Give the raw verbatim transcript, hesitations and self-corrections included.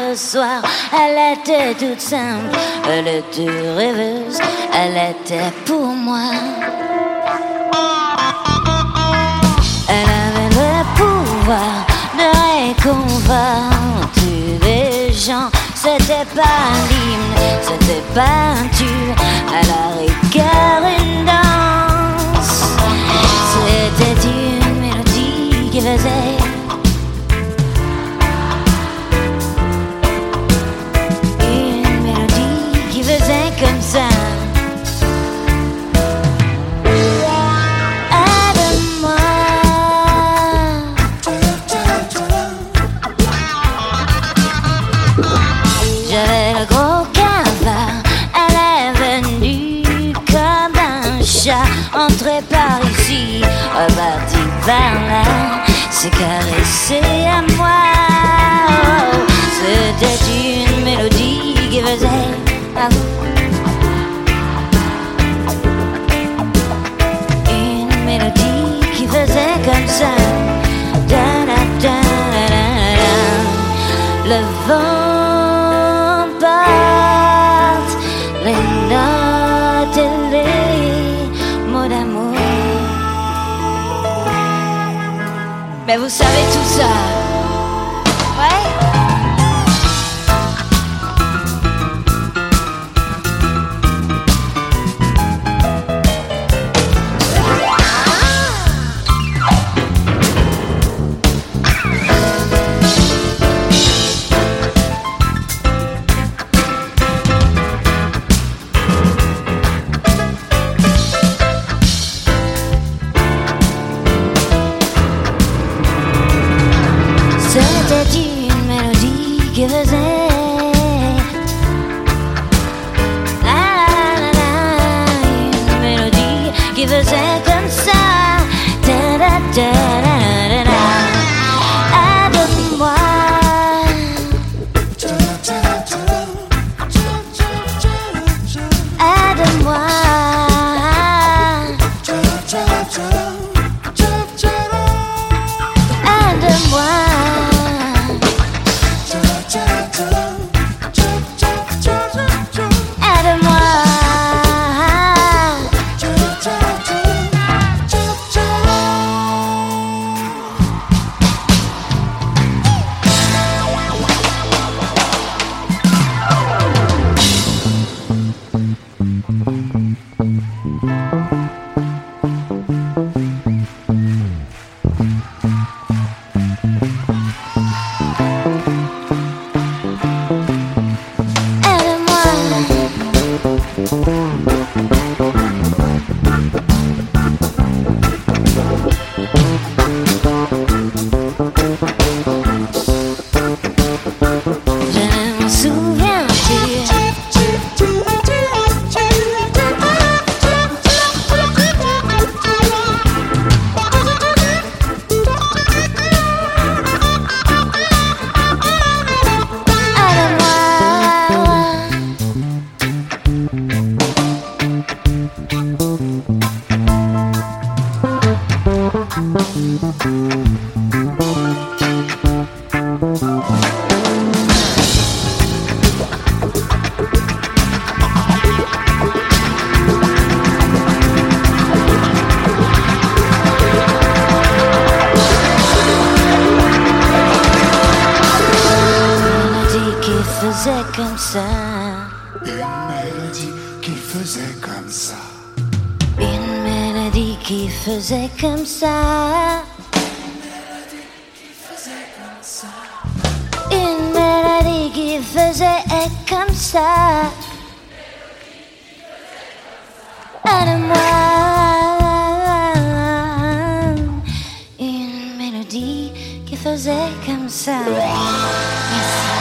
le soir. Elle était toute simple, elle était rêveuse, elle était pour moi. Elle avait le pouvoir de réconforter les gens. C'était pas un hymne, c'était pas un tube, à la rigueur une danse. C'était une mélodie qui faisait une mélodie qui faisait comme ça. J'avais le gros cavard, elle est venue comme un chat, entré par ici, reparti par là, se caresser à moi. Oh, c'était une mélodie qui faisait ah, une mélodie qui faisait comme ça. Da, da, da, da, da, da. Le vent les notes et les mots d'amour. Mais vous savez tout ça, ouais? C'était une mélodie qui faisait la la la la, une mélodie qui faisait comme ça. Da da da da da da. Aide-moi, aide-moi, aide-moi. Faisait comme ça. Une mélodie qui faisait comme ça. Une mélodie qui faisait comme ça. Une mélodie qui faisait comme ça. Aide-moi. Une mélodie qui faisait comme ça. Merci.